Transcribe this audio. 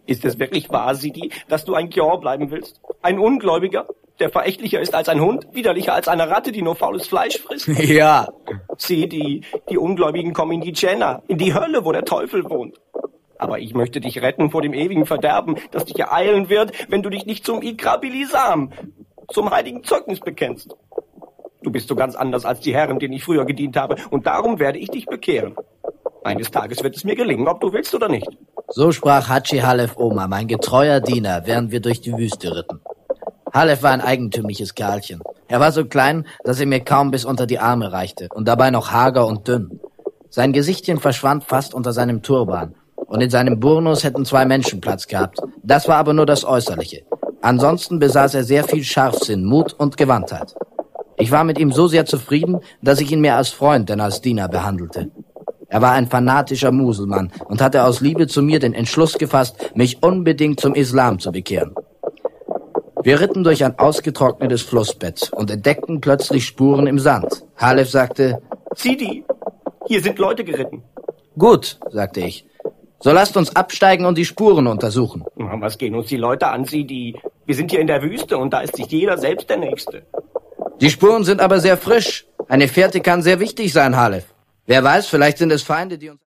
Ist es wirklich wahr, Sidi, dass du ein Gior bleiben willst? Ein Ungläubiger, der verächtlicher ist als ein Hund, widerlicher als eine Ratte, die nur faules Fleisch frisst? Ja. Sidi, die Ungläubigen kommen in die Dschenna, in die Hölle, wo der Teufel wohnt. Aber ich möchte dich retten vor dem ewigen Verderben, das dich ereilen wird, wenn du dich nicht zum Ikra Bilisam, zum heiligen Zeugnis bekennst. Du bist so ganz anders als die Herren, denen ich früher gedient habe, und darum werde ich dich bekehren. Eines Tages wird es mir gelingen, ob du willst oder nicht. So sprach Hadschi Halef Omar, mein getreuer Diener, während wir durch die Wüste ritten. Halef war ein eigentümliches Kerlchen. Er war so klein, dass er mir kaum bis unter die Arme reichte und dabei noch hager und dünn. Sein Gesichtchen verschwand fast unter seinem Turban und in seinem Burnus hätten 2 Menschen Platz gehabt. Das war aber nur das Äußerliche. Ansonsten besaß er sehr viel Scharfsinn, Mut und Gewandtheit. Ich war mit ihm so sehr zufrieden, dass ich ihn mehr als Freund denn als Diener behandelte. Er war ein fanatischer Muselmann und hatte aus Liebe zu mir den Entschluss gefasst, mich unbedingt zum Islam zu bekehren. Wir ritten durch ein ausgetrocknetes Flussbett und entdeckten plötzlich Spuren im Sand. Halef sagte, Sidi, hier sind Leute geritten. Gut, sagte ich. So lasst uns absteigen und die Spuren untersuchen. Was gehen uns die Leute an, Sidi? Wir sind hier in der Wüste und da ist sich jeder selbst der Nächste. Die Spuren sind aber sehr frisch. Eine Fährte kann sehr wichtig sein, Halef. Wer weiß, vielleicht sind es Feinde, die uns...